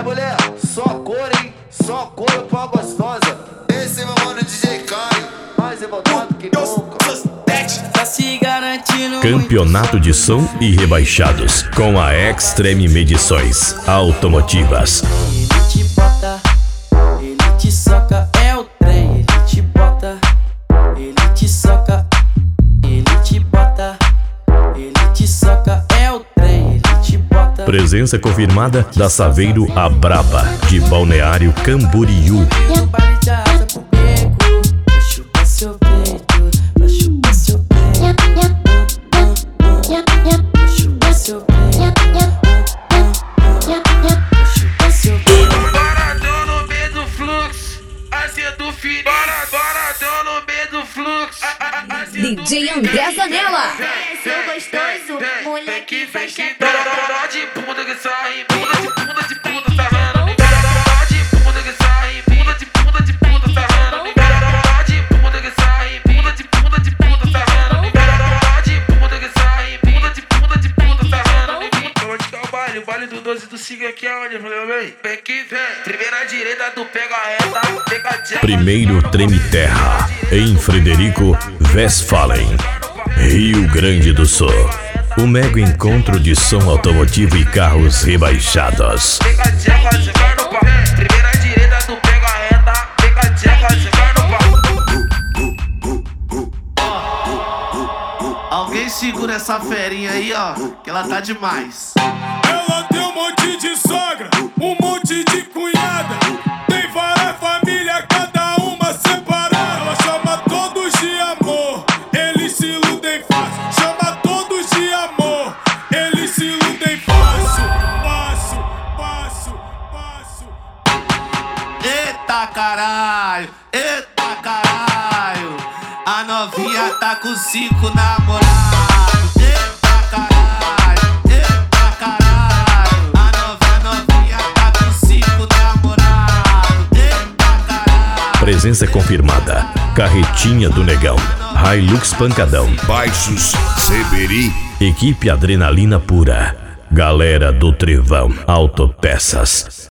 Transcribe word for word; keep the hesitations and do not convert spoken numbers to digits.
mulher, só cor, hein? Só cor pra gostosa. Esse é meu mano D J Caio, mais revoltado que nunca. Tá se garantindo. Campeonato de som e rebaixados com a Extreme Medições Automotivas. Ele te bota, ele te soca, é o trem. Ele te bota, ele te soca, ele te bota, ele te soca, é o trem. Ele te bota. Presença confirmada da Saveiro a Braba, de Balneário Camboriú. D J André Zanella. Sou gostoso, moleque faz que Dó de bunda que sai, bunda de bunda de bunda sarrando. Dó de bunda que sai, bunda de bunda de bunda sarrando. Dó de bunda que sai, bunda de bunda de bunda sarrando. Dó de bunda que sai, bunda de bunda de bunda sarrando. Eu vou te dar o baile, o baile do doze do Siga aqui aonde, falei, bem? Vem que vem. Primeira direita, tu pega a reta, pega a direita. Primeiro Treme Terra, em Frederico Westphalen, Rio Grande do Sul. O mega encontro de som automotivo e carros rebaixados. Pega a direita, você vai no pau. Primeira direita, tu pega a reta, pega a direita, você vai no pau. Alguém segura essa ferinha aí, ó, que ela tá demais. Ela tem um monte de sogra, um monte de cunhada. Tem várias famílias, cada uma separada. Ela chama todos de amor, eles se iludem fácil. Chama todos de amor, eles se iludem fácil. Passo, passo, passo. Eita caralho, eita caralho. A novinha tá com cinco namorados. Eita caralho, eita caralho. A novinha, novinha tá com cinco namorados. Eita caralho. Presença confirmada, Carretinha do Negão, Hilux Pancadão, Baixos Seberi. Equipe Adrenalina Pura, Galera do Trevão Autopeças.